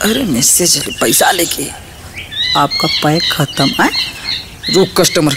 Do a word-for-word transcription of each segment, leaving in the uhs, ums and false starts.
अरे मैसेज पैसा लेके आपका पैक खत्म है। रुक कस्टमर।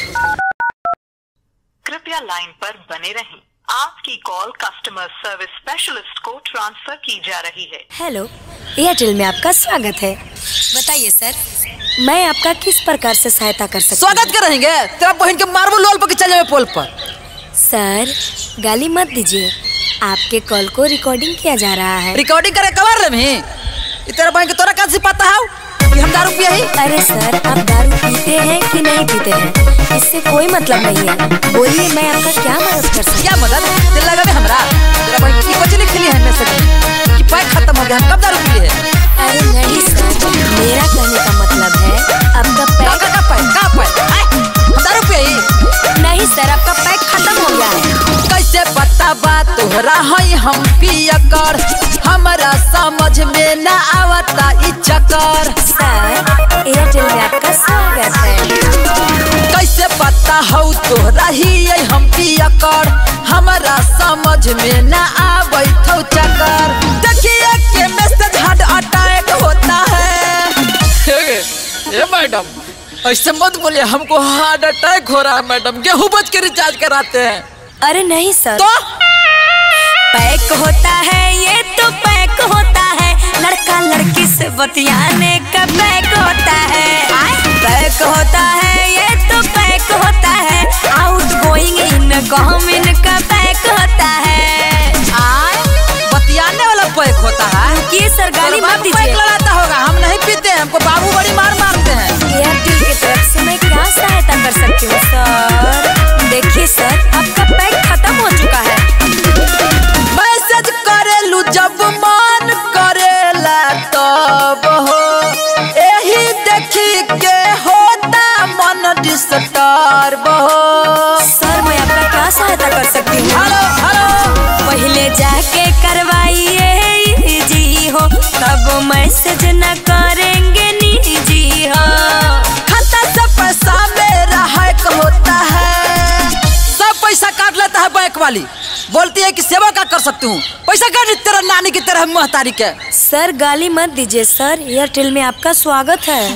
कृपया लाइन पर बने रहें। आपकी कॉल कस्टमर सर्विस स्पेशलिस्ट को ट्रांसफर की जा रही है। हेलो, एयरटेल में आपका स्वागत है। बताइए सर, मैं आपका किस प्रकार से सहायता कर सकती हूँ? स्वागत करेंगे तेरा बहन के मारबो लोल पर चल जाए पोल पर। सर गाली मत दीजिए, आपके कॉल को रिकॉर्डिंग किया जा रहा है। रिकॉर्डिंग करे कवर में तेरा बहन के तोरा कैसे पता है कि हम दारू पिए ही? अरे सर, आप दारू पीते हैं कि नहीं पीते हैं इससे कोई मतलब नहीं है। बोलिए, मैं आपका क्या मदद कर सकती हूँ? क्या मदद दिल लगा में हमरा? तेरा बहन की कुछ लिख लिया है मैसेज कि पैक खत्म हो गया, हम कब दारू पिए हैं? अरे नहीं सर, मेरा कहने का मतलब है आपका पैक का पैक का पैक हम दारू पिए ही? नहीं सर, आपका पैक खत्म हो गया है। कैसे पता बात तोहरा है हम पिया कर, हमारा समझ में न आवता ई चक्कर। सर एयरटेल में आपका स्वागत है। कैसे पता हो तोहरा ही हम पिया कर, हमारा समझ में न आवे थो चक्कर। देखिए के मैसेज हार्ट अटैक होता है। ये मैडम ऐसे मत बोलिए, हमको हार्ट अटैक हो रहा है मैडम। गेहूं बच के रिचार्ज कराते हैं। अरे नहीं सर, तो पैक होता है ये तो पैक होता है, लड़का लड़की से बतियाने का पैक होता है। पैक होता है ये तो पैक होता है, आउट गोइंग इन कमिंग का पैक होता है। आए बतियाने वाला पैक होता है कि सर गाली मत दीजिए। पैक लड़ाता होगा, हम नहीं पीते हैं, हमको बाबू बड़ी मार मारते हैं। एयरटेल की तरफ से मैं क्या सहायता कर सकती हूँ सर? देखिए सर, आपका पैक खत्म हो चुका है। मैसेज करेलू जब मन करेला तब हो, यही देखी के होता मन डिस्टर्ब हो। सर मैं आपका क्या सहायता कर सकती हूँ? हेलो हेलो, पहले जाके करवाइए जी हो, तब मैसेज न करेंगे निजी हो। खाता से पैसा मेरा हैक होता है, सब पैसा काट लेता है बैंक वाली। बोलती है कि सेवा का कर सकती हूँ, पैसा काट तेरा नानी की तरह महतारी के। सर गाली मत दीजिए सर, एयरटेल में आपका स्वागत है।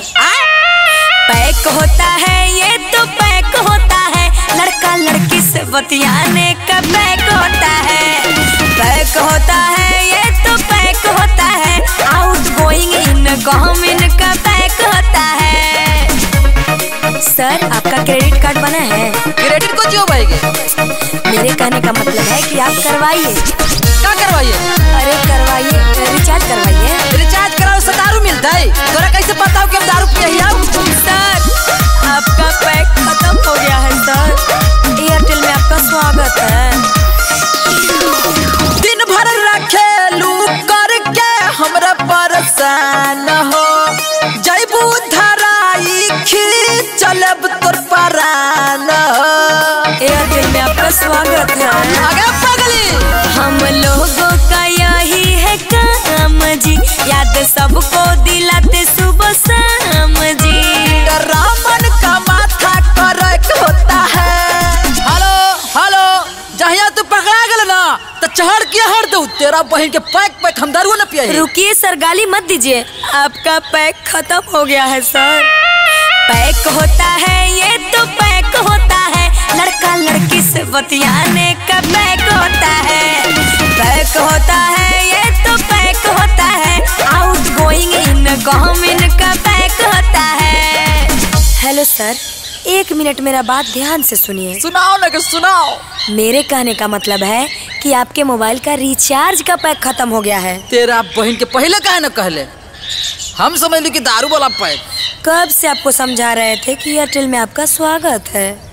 पैक होता है ये तो पैक होता है, लड़का लड़की से बतियाने का पैक होता है। पैक होता है ये तो पैक होता है, आउट गोइंग इन कमिंग का पैक होता है। सर आपका क्रेडिट कार्ड बना है? क्रेडिट को क्यों भाईगे? मेरे कहने का मतलब है कि आप करवाइए। क्या करवाइए? अरे करवाइए, रिचार्ज करवाइए। रिचार्ज कराओ से दारू मिलता है? तोरा कैसे पता हो कि हम दारू पिए ही? सर आपका पैक खत्म हो गया है सर, एयरटेल में आपका स्वागत है। दिन भर रखेलू करके हमरा परेशान हो, जैबू धराई खींच चलब तोर परान हो। एयरटेल में आपका स्वागत है। आगे पगली, हम लोगों का यही है काम जी, याद सबको दिलाते सुबह शाम जी। रामन का माथा करक होता है। हेलो हेलो, जहिया तू पकड़ा गल ना तो चढ़ के हट दो तेरा बहन के पैक पैक हम दारू न पिए। रुकिए सर, गाली मत दीजिए, आपका पैक खत्म हो गया है सर। पैक होता है ये तो पैक होता है, लड़का लड़की से बतियाने का पैक होता है। पैक होता है ये तो पैक होता है, आउट गोइंग इन कमिंग का पैक होता है। हेलो सर, एक मिनट मेरा बात ध्यान से सुनिए। सुनाओ ना कि सुनाओ। मेरे कहने का मतलब है कि आपके मोबाइल का रिचार्ज का पैक खत्म हो गया है। तेरा बहन के पहले कहे न कहले, हम समझ ली कि दारू वाला पैक। कब से आपको समझा रहे थे कि एयरटेल में आपका स्वागत है।